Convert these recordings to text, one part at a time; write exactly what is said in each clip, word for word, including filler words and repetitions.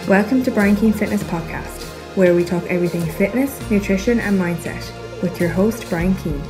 Welcome to Brian Keane Fitness Podcast, where we talk everything fitness, nutrition and mindset with your host Brian Keane.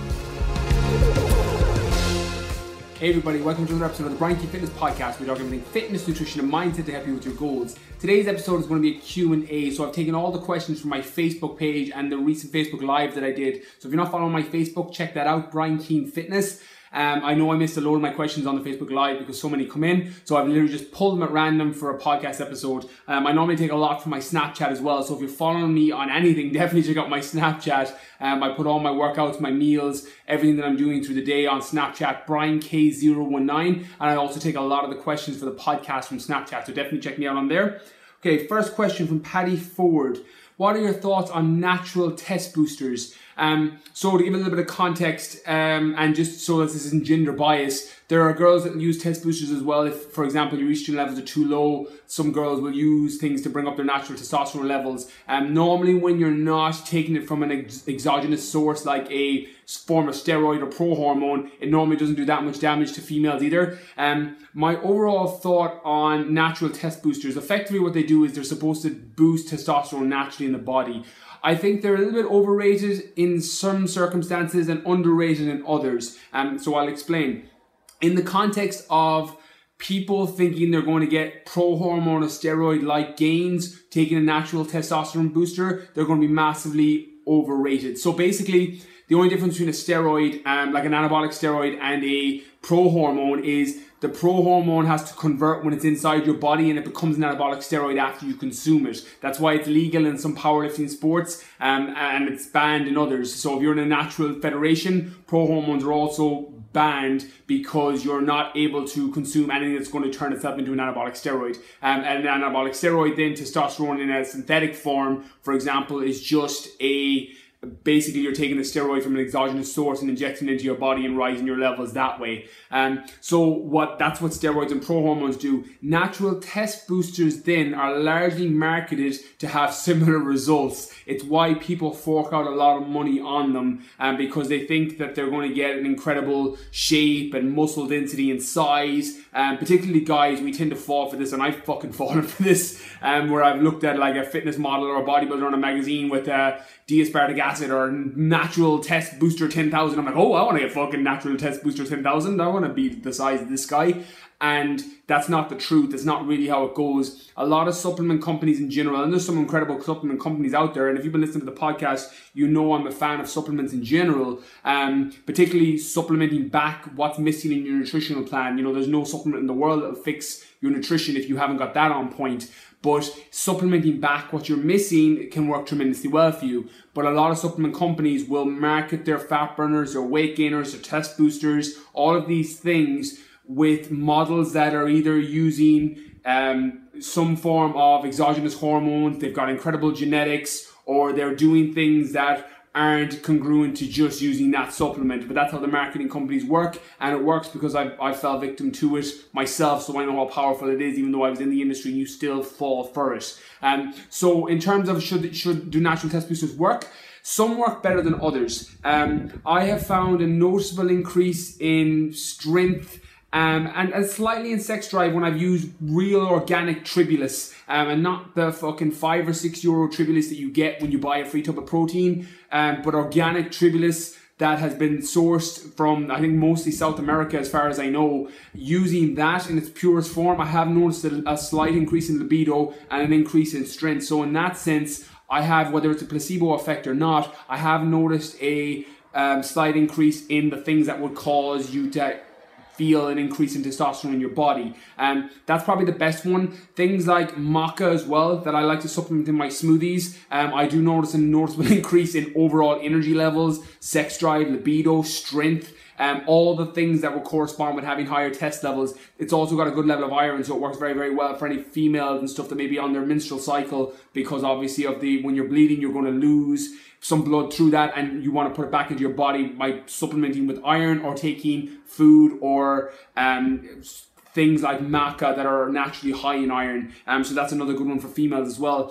Hey everybody, welcome to another episode of the Brian Keane Fitness Podcast. We talk everything fitness, nutrition and mindset to help you with your goals. Today's episode is going to be a Q and A, so I've taken all the questions from my Facebook page and the recent Facebook Live that I did. So if you're not following my Facebook, check that out, Brian Keane Fitness. Um, I know I missed a load of my questions on the Facebook Live because so many come in, so I've literally just pulled them at random for a podcast episode. Um, I normally take a lot from my Snapchat as well, so if you're following me on anything, definitely check out my Snapchat. Um, I put all my workouts, my meals, everything that I'm doing through the day on Snapchat, Brian K zero one nine, and I also take a lot of the questions for the podcast from Snapchat, so definitely check me out on there. Okay, first question from Paddy Ford. What are your thoughts on natural test boosters? Um, so to give a little bit of context, um, and just so that this isn't gender bias, there are girls that use test boosters as well. If, for example, your estrogen levels are too low, some girls will use things to bring up their natural testosterone levels. Um, normally when you're not taking it from an ex- exogenous source like a form of steroid or pro-hormone, it normally doesn't do that much damage to females either. Um, my overall thought on natural test boosters, effectively what they do is they're supposed to boost testosterone naturally in the body. I think they're a little bit overrated in some circumstances and underrated in others. Um, so I'll explain. In the context of people thinking they're going to get pro-hormone or steroid-like gains, taking a natural testosterone booster, they're going to be massively overrated. So basically, the only difference between a steroid, um, like an anabolic steroid, and a pro-hormone is the pro-hormone has to convert when it's inside your body and it becomes an anabolic steroid after you consume it. That's why it's legal in some powerlifting sports um, and it's banned in others. So if you're in a natural federation, pro-hormones are also banned because you're not able to consume anything that's going to turn itself into an anabolic steroid. Um, and an anabolic steroid, then testosterone in a synthetic form, for example, is just a basically you're taking the steroid from an exogenous source and injecting it into your body and rising your levels that way. Um, so what that's what steroids and pro-hormones do. Natural test boosters then are largely marketed to have similar results. It's why people fork out a lot of money on them, um, because they think that they're going to get an incredible shape and muscle density and size. Um, particularly guys, we tend to fall for this, and I've fucking fallen for this, um, where I've looked at like a fitness model or a bodybuilder on a magazine with uh, D-aspartic acid or natural test booster ten thousand. I'm like, oh, I want to get fucking natural test booster ten thousand. I want to be the size of this guy. And that's not the truth. That's not really how it goes. A lot of supplement companies in general, and there's some incredible supplement companies out there, and if you've been listening to the podcast, you know I'm a fan of supplements in general, um, particularly supplementing back what's missing in your nutritional plan. You know, there's no supplement in the world that will fix your nutrition if you haven't got that on point. But supplementing back what you're missing can work tremendously well for you. But a lot of supplement companies will market their fat burners, their weight gainers, their test boosters, all of these things with models that are either using um, some form of exogenous hormones, they've got incredible genetics, or they're doing things that aren't congruent to just using that supplement. But that's how the marketing companies work, and it works because I I fell victim to it myself, so I know how powerful it is. Even though I was in the industry, you still fall for it. Um, so in terms of should should do natural test boosters work? Some work better than others. Um, I have found a noticeable increase in strength Um, and, and slightly in sex drive when I've used real organic Tribulus, um, and not the fucking five or six euro Tribulus that you get when you buy a free tub of protein, um, but organic Tribulus that has been sourced from, I think, mostly South America as far as I know. Using that in its purest form, I have noticed a, a slight increase in libido and an increase in strength. So in that sense, I have, whether it's a placebo effect or not, I have noticed a um, slight increase in the things that would cause you to feel an increase in testosterone in your body. And um, that's probably the best one. Things like maca as well, that I like to supplement in my smoothies. Um, I do notice a noticeable increase in overall energy levels, sex drive, libido, strength, um, all the things that will correspond with having higher test levels. It's also got a good level of iron, so it works very, very well for any females and stuff that may be on their menstrual cycle, because obviously of the when you're bleeding, you're going to lose some blood through that, and you want to put it back into your body by supplementing with iron or taking food or um, things like maca that are naturally high in iron. Um, so that's another good one for females as well.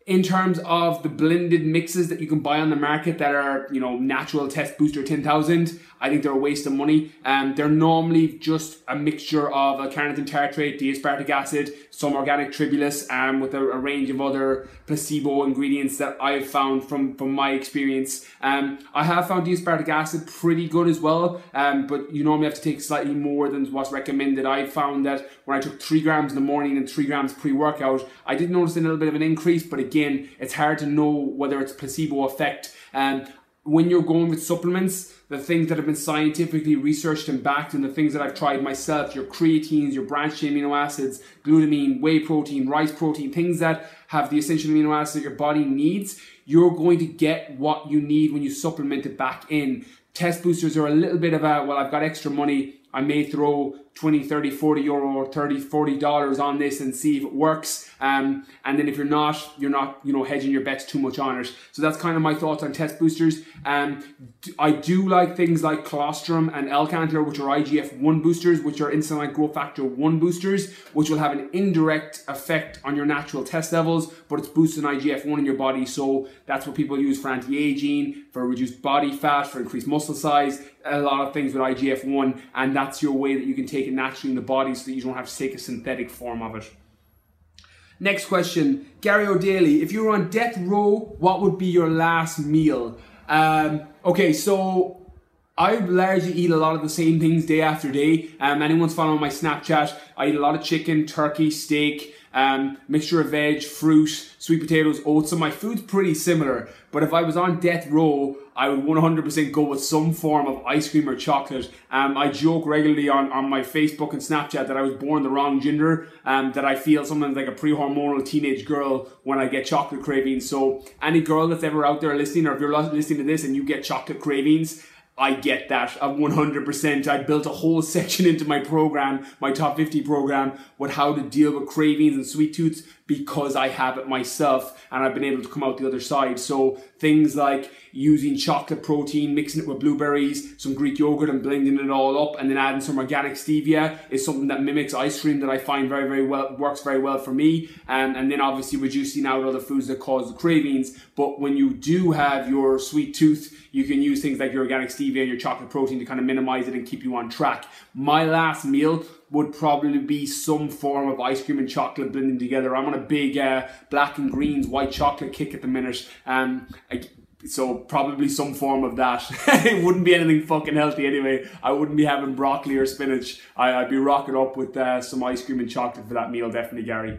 In terms of the blended mixes that you can buy on the market that are, you know, natural test booster ten thousand, I think they're a waste of money. Um, they're normally just a mixture of L-carnitine tartrate, D-aspartic acid, some organic tribulus, um, with a, a range of other placebo ingredients that I've found from, from my experience. Um, I have found D-aspartic acid pretty good as well, um, but you normally have to take slightly more than what's recommended. I found that when I took three grams in the morning and three grams pre-workout, I did notice a little bit of an increase, but again, it's hard to know whether it's placebo effect. Um, when you're going with supplements, the things that have been scientifically researched and backed and the things that I've tried myself, your creatines, your branched chain amino acids, glutamine, whey protein, rice protein, things that have the essential amino acids that your body needs, you're going to get what you need when you supplement it back in. Test boosters are a little bit of a, well, I've got extra money, I may throw twenty, thirty, forty euro or thirty, forty dollars on this and see if it works. Um, and then if you're not, you're not, you know, hedging your bets too much on it. So that's kind of my thoughts on test boosters. Um, I do like things like colostrum and L-Cantor, which are I G F one boosters, which are insulin growth factor one boosters, which will have an indirect effect on your natural test levels, but it's boosting I G F one in your body. So that's what people use for anti-aging, for reduced body fat, for increased muscle size, a lot of things with I G F one, and that's your way that you can take it naturally in the body so that you don't have to take a synthetic form of it. Next question, Gary O'Daly, if you were on death row, what would be your last meal? Um, okay, so I largely eat a lot of the same things day after day. Um, anyone's following my Snapchat, I eat a lot of chicken, turkey, steak, um, mixture of veg, fruit, sweet potatoes, oats. So my food's pretty similar. But if I was on death row, I would one hundred percent go with some form of ice cream or chocolate. Um, I joke regularly on, on my Facebook and Snapchat that I was born the wrong gender, um, that I feel sometimes like a pre-hormonal teenage girl when I get chocolate cravings. So any girl that's ever out there listening, or if you're listening to this and you get chocolate cravings, I get that at one hundred percent. I built a whole section into my program, my top fifty program, with how to deal with cravings and sweet tooths because I have it myself and I've been able to come out the other side. So things like using chocolate protein, mixing it with blueberries, some Greek yogurt and blending it all up and then adding some organic stevia is something that mimics ice cream that I find very, very well, works very well for me. Um, and then obviously reducing out other foods that cause the cravings. But when you do have your sweet tooth, you can use things like your organic stevia and your chocolate protein to kind of minimize it and keep you on track. My last meal would probably be some form of ice cream and chocolate blending together. I'm on a big uh, black and greens white chocolate kick at the minute. Um, I, so probably some form of that. It wouldn't be anything fucking healthy anyway. I wouldn't be having broccoli or spinach. I, I'd be rocking up with uh, some ice cream and chocolate for that meal, definitely, Gary.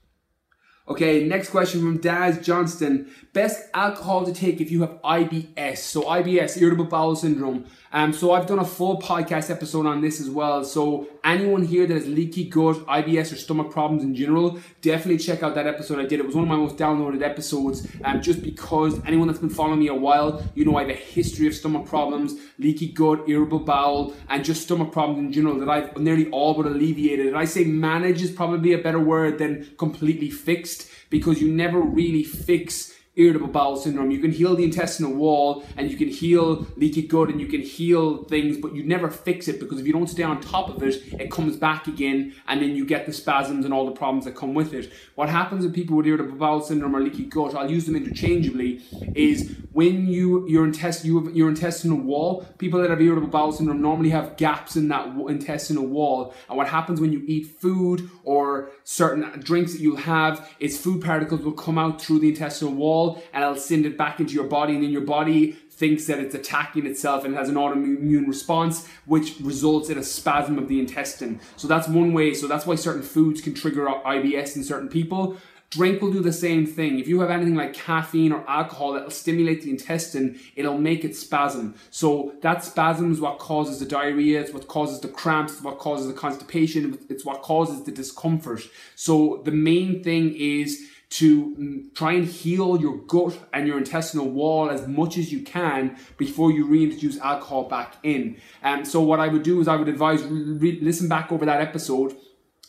Okay, next question from Daz Johnston. Best alcohol to take if you have I B S. So I B S, irritable bowel syndrome. Um, so I've done a full podcast episode on this as well. So anyone here that has leaky gut, I B S, or stomach problems in general, definitely check out that episode I did. It was one of my most downloaded episodes, um, just because anyone that's been following me a while, you know I have a history of stomach problems, leaky gut, irritable bowel, and just stomach problems in general that I've nearly all but alleviated. And I say manage is probably a better word than completely fixed, because you never really fix irritable bowel syndrome. You can heal the intestinal wall and you can heal leaky gut and you can heal things, but you never fix it, because if you don't stay on top of it, it comes back again and then you get the spasms and all the problems that come with it. What happens with people with irritable bowel syndrome or leaky gut, I'll use them interchangeably, is when you your, intest, you have, your intestinal wall, people that have irritable bowel syndrome normally have gaps in that intestinal wall, and what happens when you eat food or certain drinks that you'll have is food particles will come out through the intestinal wall and it'll send it back into your body, and then your body thinks that it's attacking itself and has an autoimmune response, which results in a spasm of the intestine. So that's one way. So that's why certain foods can trigger I B S in certain people. Drink will do the same thing. If you have anything like caffeine or alcohol that will stimulate the intestine, it'll make it spasm. So that spasm is what causes the diarrhea, it's what causes the cramps, it's what causes the constipation, it's what causes the discomfort. So the main thing is to try and heal your gut and your intestinal wall as much as you can before you reintroduce alcohol back in. And um, so what I would do is I would advise, re- listen back over that episode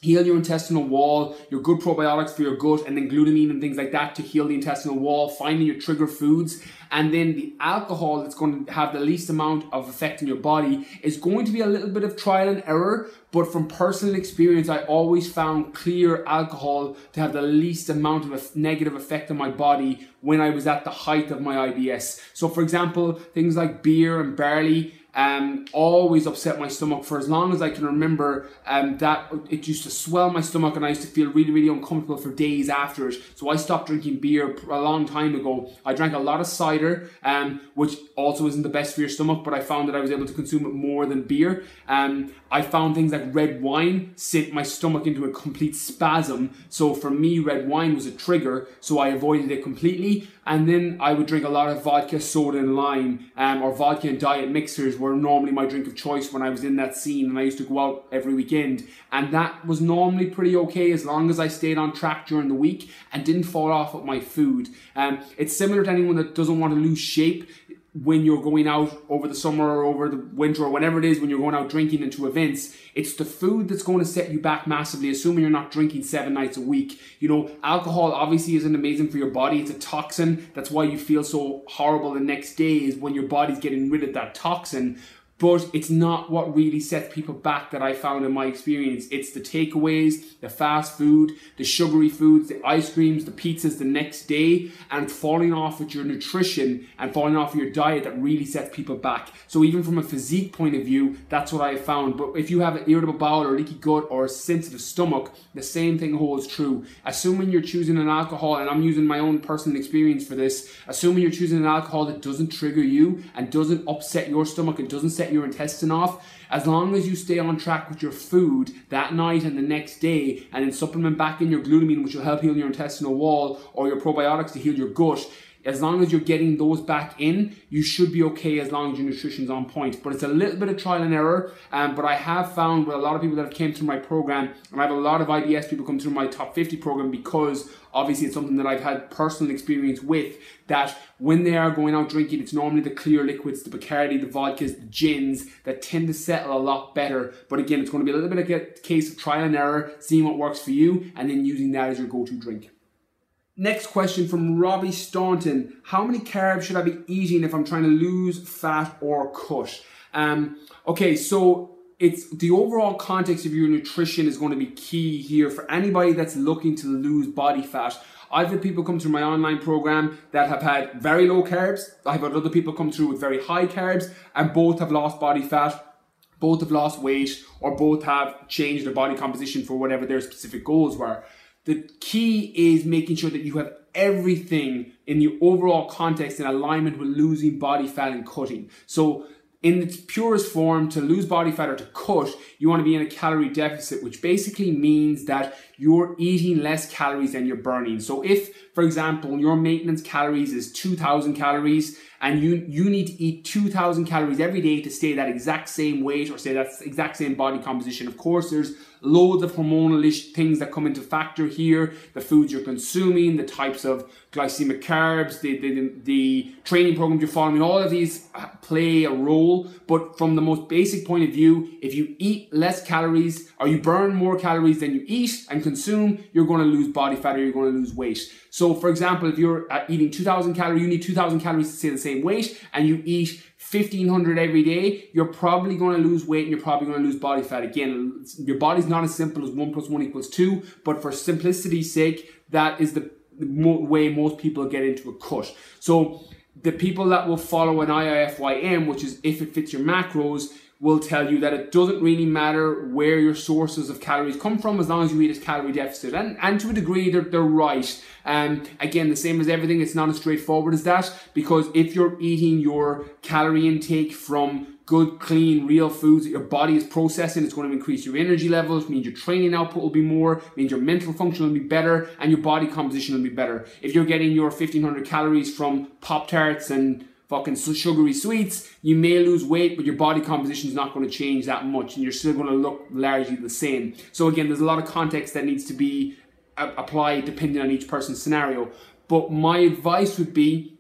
heal your intestinal wall, your good probiotics for your gut, and then glutamine and things like that to heal the intestinal wall, finding your trigger foods. And then the alcohol that's going to have the least amount of effect in your body is going to be a little bit of trial and error. But from personal experience, I always found clear alcohol to have the least amount of a negative effect on my body when I was at the height of my I B S. So for example, things like beer and barley, Um, always upset my stomach for as long as I can remember. Um, that it used to swell my stomach, and I used to feel really, really uncomfortable for days after it. So I stopped drinking beer a long time ago. I drank a lot of cider, um, which also isn't the best for your stomach, but I found that I was able to consume it more than beer. Um, I found things like red wine sent my stomach into a complete spasm. So for me, red wine was a trigger, so I avoided it completely. And then I would drink a lot of vodka, soda and lime, um, or vodka and diet mixers were normally my drink of choice when I was in that scene, and I used to go out every weekend. And that was normally pretty okay as long as I stayed on track during the week and didn't fall off with my food. Um, it's similar to anyone that doesn't want to lose shape. When you're going out over the summer or over the winter or whenever it is, when you're going out drinking into events, it's the food that's going to set you back massively, assuming you're not drinking seven nights a week. You know, alcohol obviously isn't amazing for your body. It's a toxin. That's why you feel so horrible the next day, is when your body's getting rid of that toxin. But it's not what really sets people back that I found in my experience. It's the takeaways, the fast food, the sugary foods, the ice creams, the pizzas the next day, and falling off with your nutrition and falling off with your diet that really sets people back. So even from a physique point of view, that's what I have found. But if you have an irritable bowel or leaky gut or a sensitive stomach, the same thing holds true. Assuming you're choosing an alcohol, and I'm using my own personal experience for this, assuming you're choosing an alcohol that doesn't trigger you and doesn't upset your stomach and doesn't set your intestine off, as long as you stay on track with your food that night and the next day, and then supplement back in your glutamine, which will help heal your intestinal wall, or your probiotics to heal your gut, as long as you're getting those back in, you should be okay as long as your nutrition's on point. But it's a little bit of trial and error. Um, but I have found with a lot of people that have came through my program, and I have a lot of I B S people come through my top fifty program, because obviously it's something that I've had personal experience with, that when they are going out drinking, it's normally the clear liquids, the Bacardi, the vodkas, the gins that tend to settle a lot better. But again, it's going to be a little bit of a case of trial and error, seeing what works for you, and then using that as your go-to drink. Next question from Robbie Staunton. How many carbs should I be eating if I'm trying to lose fat or cut? Um, okay, so it's the overall context of your nutrition is going to be key here for anybody that's looking to lose body fat. I've had people come through my online program that have had very low carbs. I've had other people come through with very high carbs, and both have lost body fat, both have lost weight, or both have changed their body composition for whatever their specific goals were. The key is making sure that you have everything in the overall context in alignment with losing body fat and cutting. So in its purest form, to lose body fat or to cut, you want to be in a calorie deficit, which basically means that you're eating less calories than you're burning. So if, for example, your maintenance calories is two thousand calories, and you, you need to eat two thousand calories every day to stay that exact same weight or stay that exact same body composition. Of course, there's loads of hormonal-ish things that come into factor here. The foods you're consuming, the types of glycemic carbs, the, the, the training programs you're following, all of these play a role. But from the most basic point of view, if you eat less calories, or you burn more calories than you eat and consume, you're going to lose body fat or you're going to lose weight. So for example, if you're eating two thousand calories, you need two thousand calories to stay the same weight, and you eat fifteen hundred every day, you're probably going to lose weight and you're probably going to lose body fat. Again, your body's not as simple as one plus one equals two, but for simplicity's sake, that is the way most people get into a cut. So the people that will follow an I I F Y M, which is if it fits your macros, will tell you that it doesn't really matter where your sources of calories come from as long as you eat a calorie deficit. And, and to a degree, they're, they're right. Um, again, the same as everything, it's not as straightforward as that, because if you're eating your calorie intake from good, clean, real foods that your body is processing, it's going to increase your energy levels, means your training output will be more, means your mental function will be better, and your body composition will be better. If you're getting your fifteen hundred calories from Pop-Tarts and fucking sugary sweets, you may lose weight, but your body composition is not going to change that much, and you're still going to look largely the same. So again, there's a lot of context that needs to be applied depending on each person's scenario. But my advice would be,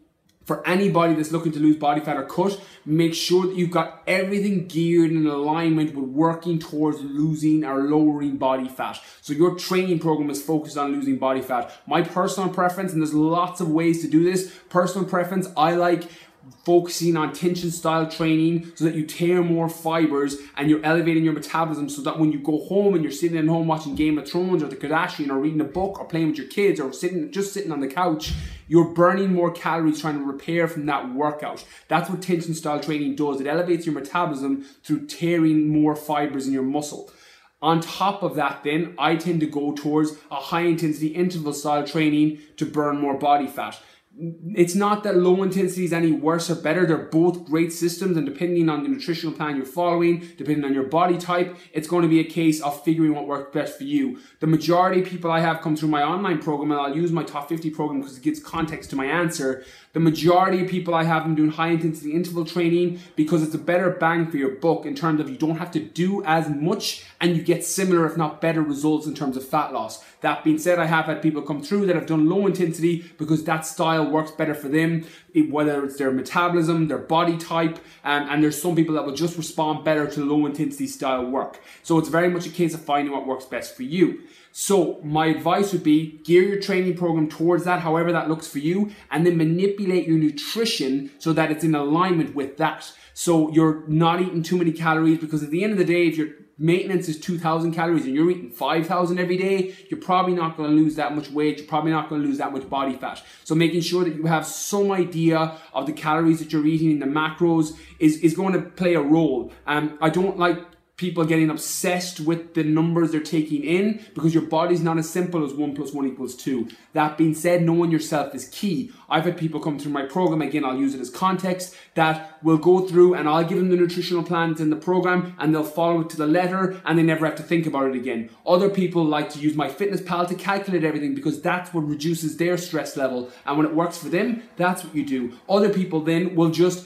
for anybody that's looking to lose body fat or cut, make sure that you've got everything geared in alignment with working towards losing or lowering body fat. So your training program is focused on losing body fat. My personal preference, and there's lots of ways to do this, personal preference, I like focusing on tension style training so that you tear more fibers and you're elevating your metabolism, so that when you go home and you're sitting at home watching Game of Thrones or The Kardashian or reading a book or playing with your kids or sitting just sitting on the couch, you're burning more calories trying to repair from that workout. That's what tension style training does. It elevates your metabolism through tearing more fibers in your muscle. On top of that then, I tend to go towards a high intensity interval style training to burn more body fat. It's not that low intensity is any worse or better. They're both great systems, and depending on the nutritional plan you're following, depending on your body type, it's going to be a case of figuring what works best for you. The majority of people I have come through my online program, and I'll use my top fifty program because it gives context to my answer. The majority of people I have them doing high intensity interval training because it's a better bang for your buck in terms of you don't have to do as much and you get similar if not better results in terms of fat loss. That being said, I have had people come through that have done low intensity because that style works better for them, whether it's their metabolism, their body type, um, and there's some people that will just respond better to low intensity style work. So it's very much a case of finding what works best for you. So my advice would be gear your training program towards that, however that looks for you, and then manipulate your nutrition so that it's in alignment with that. So you're not eating too many calories, because at the end of the day, if your maintenance is two thousand calories and you're eating five thousand every day, you're probably not going to lose that much weight. You're probably not going to lose that much body fat. So making sure that you have some idea of the calories that you're eating in the macros is, is going to play a role. Um, I don't like people getting obsessed with the numbers they're taking in, because your body's not as simple as one plus one equals two. That being said, knowing yourself is key. I've had people come through my program, again, I'll use it as context, that will go through and I'll give them the nutritional plans in the program and they'll follow it to the letter and they never have to think about it again. Other people like to use MyFitnessPal to calculate everything because that's what reduces their stress level, and when it works for them, that's what you do. Other people then will just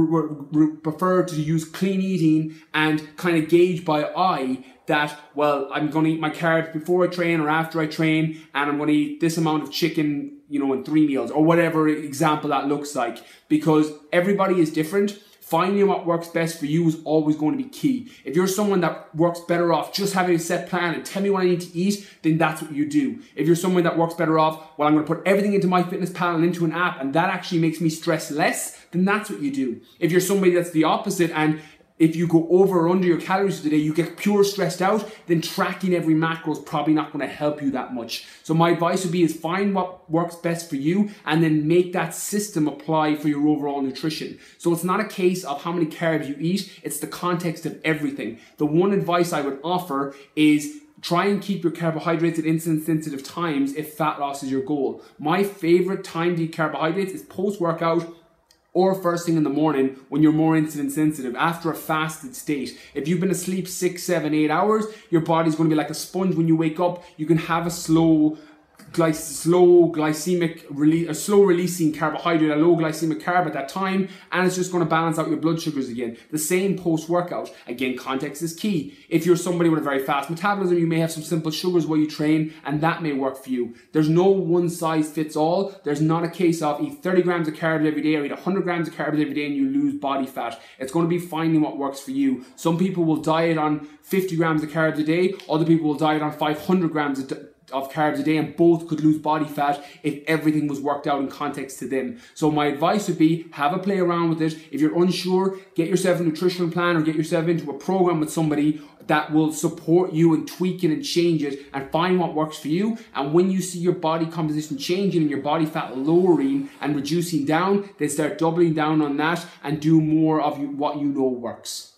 prefer to use clean eating and kind of gauge by eye that, well, I'm going to eat my carbs before I train or after I train, and I'm going to eat this amount of chicken, you know, in three meals, or whatever example that looks like, because everybody is different. Finding what works best for you is always going to be key. If you're someone that works better off just having a set plan and tell me what I need to eat, then that's what you do. If you're someone that works better off, well, I'm going to put everything into MyFitnessPal and into an app, and that actually makes me stress less, then that's what you do. If you're somebody that's the opposite, and if you go over or under your calories for the day, you get pure stressed out, then tracking every macro is probably not going to help you that much. So my advice would be is find what works best for you and then make that system apply for your overall nutrition. So it's not a case of how many carbs you eat, it's the context of everything. The one advice I would offer is try and keep your carbohydrates at insulin sensitive times if fat loss is your goal. My favorite time to eat carbohydrates is post-workout or first thing in the morning when you're more insulin sensitive, after a fasted state. If you've been asleep six, seven, eight hours, your body's going to be like a sponge when you wake up. You can have a slow Gly- slow glycemic release, a slow releasing carbohydrate, a low glycemic carb at that time, and it's just going to balance out your blood sugars again. The same post-workout. Again, context is key. If you're somebody with a very fast metabolism, you may have some simple sugars while you train, and that may work for you. There's no one size fits all. There's not a case of eat thirty grams of carbs every day or eat one hundred grams of carbs every day and you lose body fat. It's going to be finding what works for you. Some people will diet on fifty grams of carbs a day. Other people will diet on five hundred grams a day of carbs a day, and both could lose body fat if everything was worked out in context to them. So my advice would be have a play around with it. If you're unsure, get yourself a nutritional plan or get yourself into a program with somebody that will support you and tweak it and change it and find what works for you. And when you see your body composition changing and your body fat lowering and reducing down, then start doubling down on that and do more of what you know works.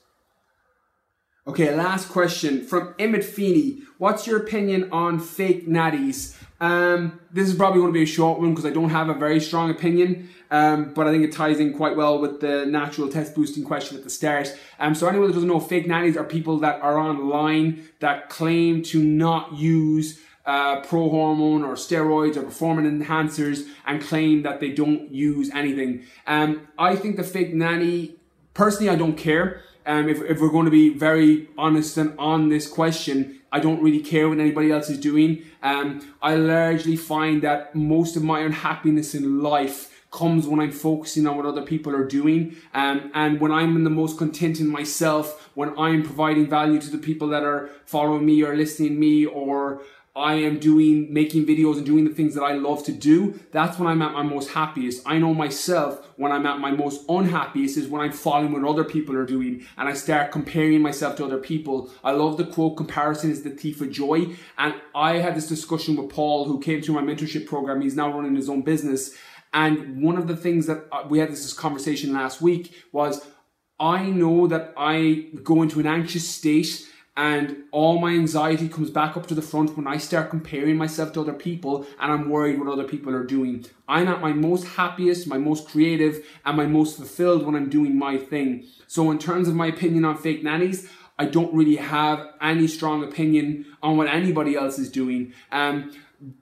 Okay, last question from Emmett Feeney. What's your opinion on fake natties? Um, this is probably going to be a short one because I don't have a very strong opinion, um, but I think it ties in quite well with the natural test boosting question at the start. Um, so anyone that doesn't know, fake natties are people that are online that claim to not use uh, pro-hormone or steroids or performance enhancers and claim that they don't use anything. Um, I think the fake natty, personally, I don't care. Um, if, if we're going to be very honest and on this question, I don't really care what anybody else is doing. Um, I largely find that most of my unhappiness in life comes when I'm focusing on what other people are doing, um, and when I'm in the most content in myself, when I'm providing value to the people that are following me or listening to me, or I am doing, making videos and doing the things that I love to do, that's when I'm at my most happiest. I know myself when I'm at my most unhappiest is when I'm following what other people are doing and I start comparing myself to other people. I love the quote, comparison is the thief of joy. And I had this discussion with Paul, who came through my mentorship program. He's now running his own business. And one of the things that we had this conversation last week was, I know that I go into an anxious state and all my anxiety comes back up to the front when I start comparing myself to other people and I'm worried what other people are doing. I'm at my most happiest, my most creative, and my most fulfilled when I'm doing my thing. So in terms of my opinion on fake nannies, I don't really have any strong opinion on what anybody else is doing. Um,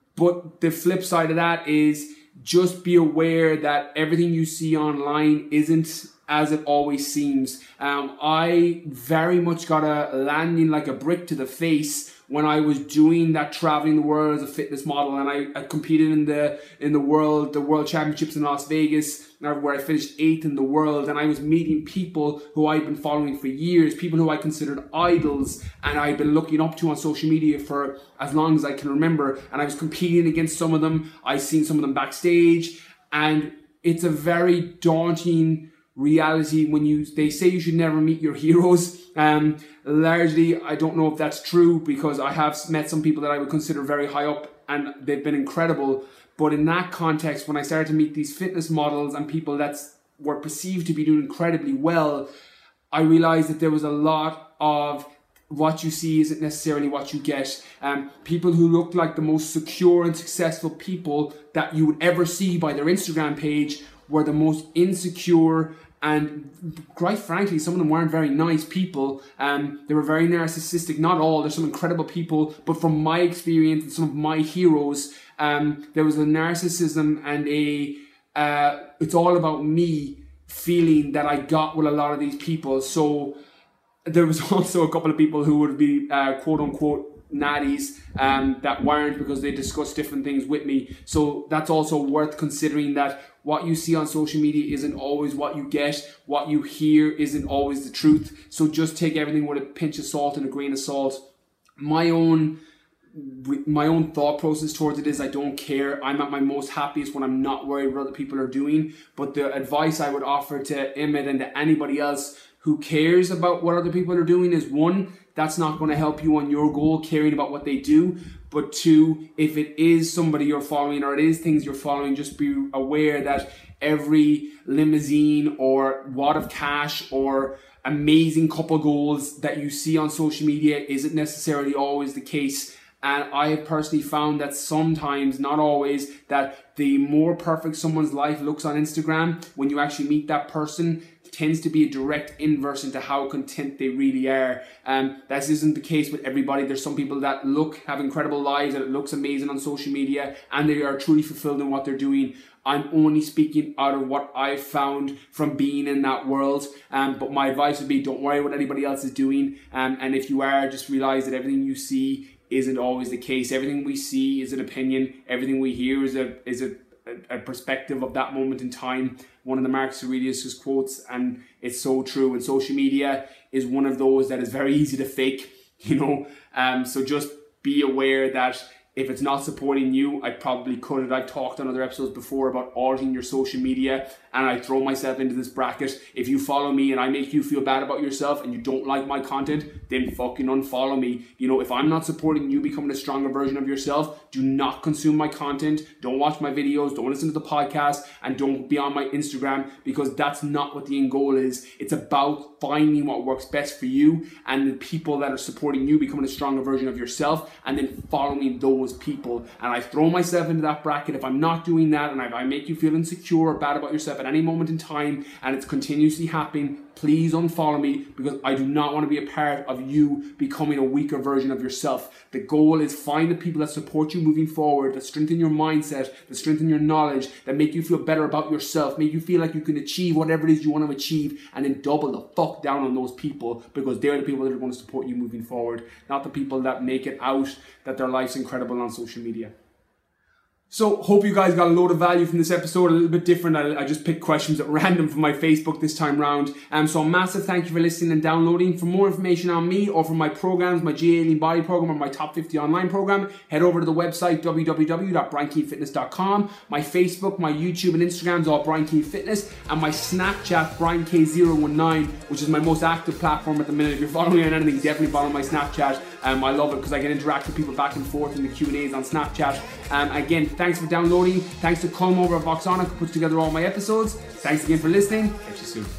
but the flip side of that is just be aware that everything you see online isn't as it always seems. Um, I very much got a landing like a brick to the face when I was doing that traveling the world as a fitness model, and I, I competed in the in the world the world championships in Las Vegas, where I finished eighth in the world, and I was meeting people who I'd been following for years, people who I considered idols and I'd been looking up to on social media for as long as I can remember, and I was competing against some of them. I've seen some of them backstage, and it's a very daunting reality when you they say you should never meet your heroes. Um, largely, I don't know if that's true, because I have met some people that I would consider very high up and they've been incredible. But in that context, when I started to meet these fitness models and people that were perceived to be doing incredibly well, I realized that there was a lot of what you see isn't necessarily what you get. Um, people who looked like the most secure and successful people that you would ever see by their Instagram page were the most insecure, and quite frankly, some of them weren't very nice people. Um, they were very narcissistic. Not all, there's some incredible people, but from my experience and some of my heroes, um, there was a narcissism and a, uh, it's all about me feeling that I got with a lot of these people. So there was also a couple of people who would be uh, quote unquote natties um, that weren't, because they discussed different things with me. So that's also worth considering, that what you see on social media isn't always what you get. What you hear isn't always the truth. So just take everything with a pinch of salt and a grain of salt. My own my own thought process towards it is, I don't care. I'm at my most happiest when I'm not worried what other people are doing. But the advice I would offer to Emmett and to anybody else who cares about what other people are doing is, one, that's not going to help you on your goal, caring about what they do. But two, if it is somebody you're following or it is things you're following, just be aware that every limousine or wad of cash or amazing couple goals that you see on social media isn't necessarily always the case. And I have personally found that sometimes, not always, that the more perfect someone's life looks on Instagram, when you actually meet that person, tends to be a direct inverse into how content they really are. Um, that isn't the case with everybody. There's some people that look, have incredible lives, and it looks amazing on social media, and they are truly fulfilled in what they're doing. I'm only speaking out of what I've found from being in that world. Um, but my advice would be, don't worry what anybody else is doing. Um, and if you are, just realize that everything you see isn't always the case. Everything we see is an opinion. Everything we hear is a is a, a perspective of that moment in time. One of the Marcus Aurelius quotes, and it's so true. And social media is one of those that is very easy to fake, you know. Um, so just be aware that if it's not supporting you, I probably cut it. I've talked on other episodes before about auditing your social media, and I throw myself into this bracket. If you follow me and I make you feel bad about yourself and you don't like my content, then fucking unfollow me. You know, if I'm not supporting you becoming a stronger version of yourself, do not consume my content. Don't watch my videos. Don't listen to the podcast, and don't be on my Instagram, because that's not what the end goal is. It's about finding what works best for you and the people that are supporting you becoming a stronger version of yourself, and then following those people. And I throw myself into that bracket. If I'm not doing that, and if I make you feel insecure or bad about yourself at any moment in time, and it's continuously happening, please unfollow me, because I do not want to be a part of you becoming a weaker version of yourself. The goal is find the people that support you moving forward, that strengthen your mindset, that strengthen your knowledge, that make you feel better about yourself, make you feel like you can achieve whatever it is you want to achieve, and then double the fuck down on those people, because they're the people that are going to support you moving forward, not the people that make it out that their life's incredible on social media. So, hope you guys got a load of value from this episode, a little bit different. I, I just picked questions at random from my Facebook this time round. Um, so, a massive thank you for listening and downloading. For more information on me or from my programs, my G A Lean Body program or my Top fifty online program, head over to the website w w w dot brian keane fitness dot com. My Facebook, my YouTube and Instagram is all Brian Keane Fitness, and my Snapchat, Brian K zero one nine, which is my most active platform at the minute. If you're following me on anything, definitely follow my Snapchat. Um, I love it because I can interact with people back and forth in the Q and A's on Snapchat. Um, again, thanks for downloading. Thanks to Colm over at Voxonic who puts together all my episodes. Thanks again for listening. Catch you soon.